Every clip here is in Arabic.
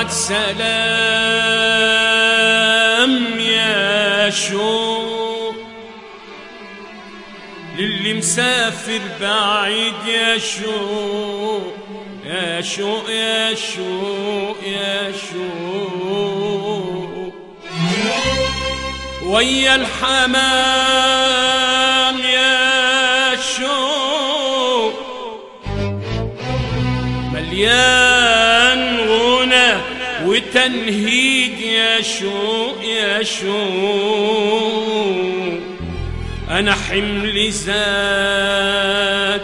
بعد سلام يا شوق للي مسافر بعيد يا شوق يا شوق يا شوق يا شوق ويا الحمام يا شوق مليان غنى وتنهيد يا شوق يا شوق أنا حملي زاد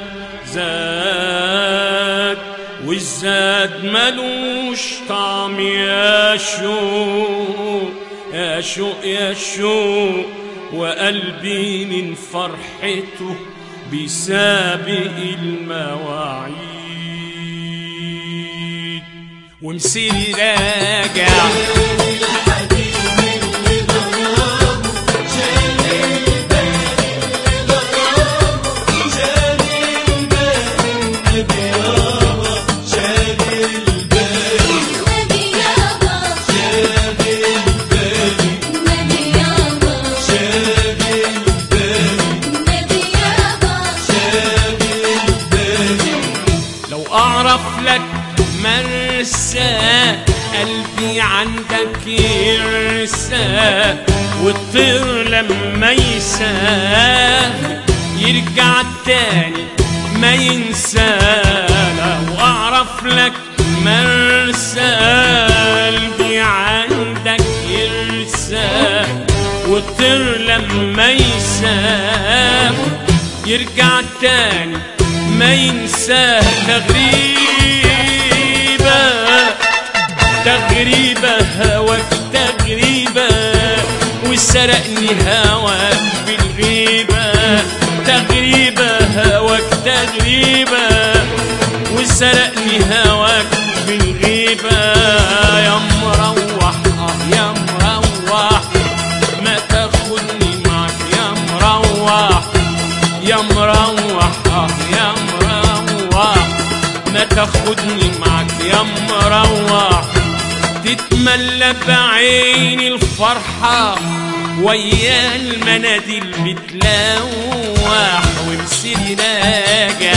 زاد والزاد ملوش طعم يا شوق يا شوق يا شوق وقلبي من فرحته بسابق المواعيد ومسيري راجع أعرف لك مرسى قلبي عندك يرسى والطير لما يساه يرجع تاني ما ينسى لو أعرف لك مرسى قلبي عندك يرسى والطير لما يساه يرجع تاني ما ينساه تغريبة هواك تغريبة وسرقني هواك بالغيبة تغريبة هواك تغريبة وسرقني هواك بالغيبة يا مروح يا مروح ما تاخدني معك يا مروح يا مروح يا مروح ما تاخدني معك يا مروح تتملى بعيني الفرحة ويا المناديل بتلوح ومسيري راجع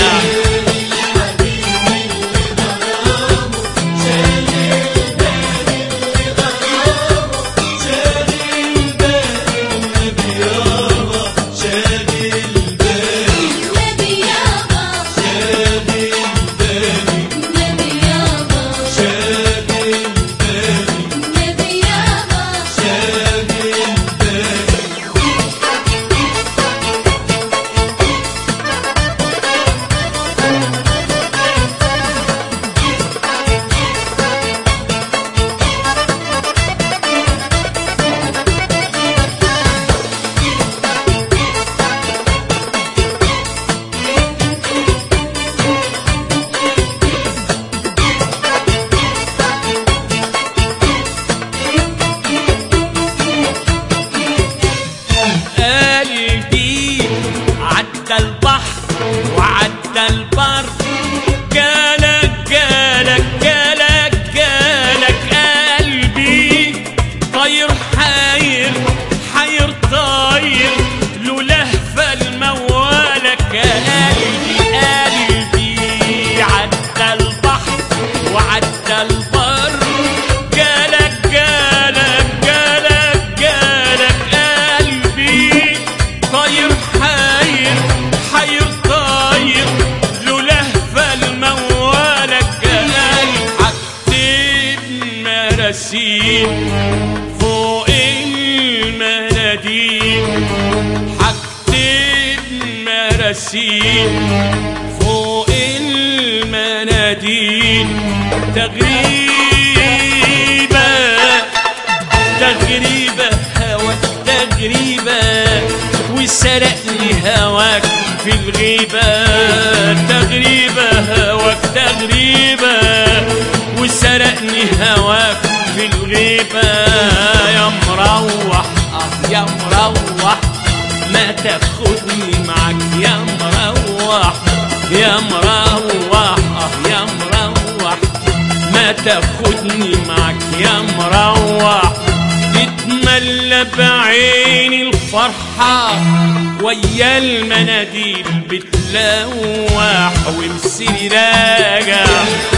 وعدى البر جالك قلبي طاير حاير طاير له لهفة الموالك قلبي عدى البحر وعدى البر جالك قلبي طاير حاير طاير له لهفة الموالك هكتب مراسيل فوق المناديل هكتب مراسيل فوق المناديل تغريبة هواك تغريبة وسرقني هواك في الغيبة تغريبة هواك تغريبة وسرقني هواك في الغيبة يا مروح يا مروح ما تاخدني معك يا مروح يا مروح يا مروح ما تاخدني معك يا مروح تتملى بعين الفرحة ويا المناديل بتلوح ومسيري راجع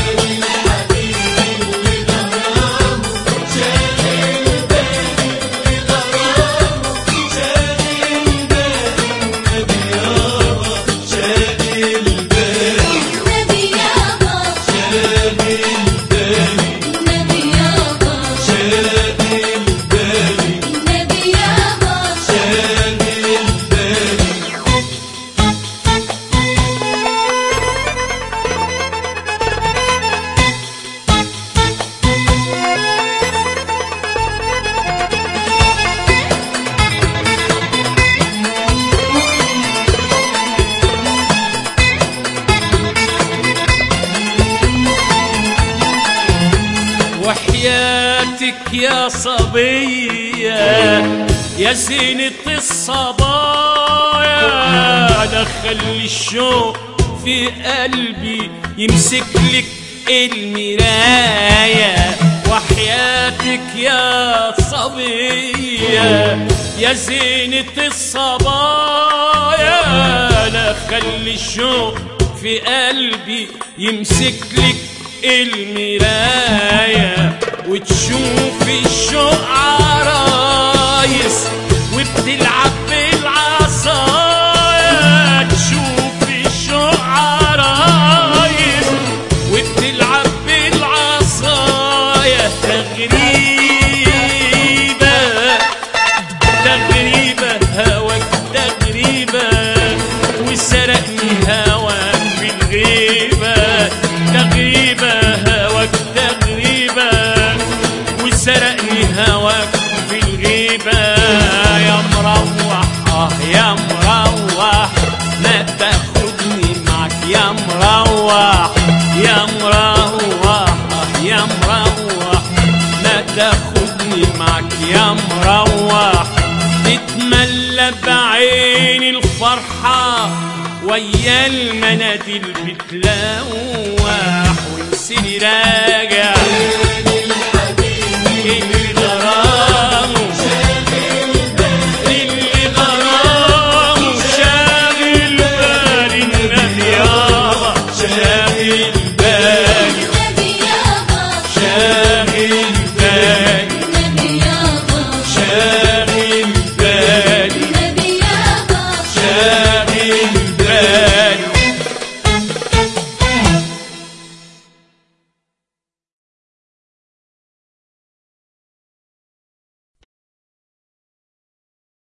وحياتك يا صبية يا زينة الصبايا دخل الشوق في قلبي يمسك لك المراية وحياتك يا صبية يا زينة الصبايا دخل الشوق في قلبي يمسك لك المراية وتشوفي الشوق عرايس وبتلعب بالعصايا تشوفي الشوق عرايس وبتلعب بالعصايا تغريبة تغريبة هواك تغريبة وسرقني هواك في الغيبة تغريبة هواك تغريبة وسرقني هواك في الغيبة يا مروح يا مروح ما تاخدني معك يا مروح يا مروح يا مروح ما تاخدني معك يا مروح تتملى بعين الفرحة ويا المناديل بتلوح ومسيري راجع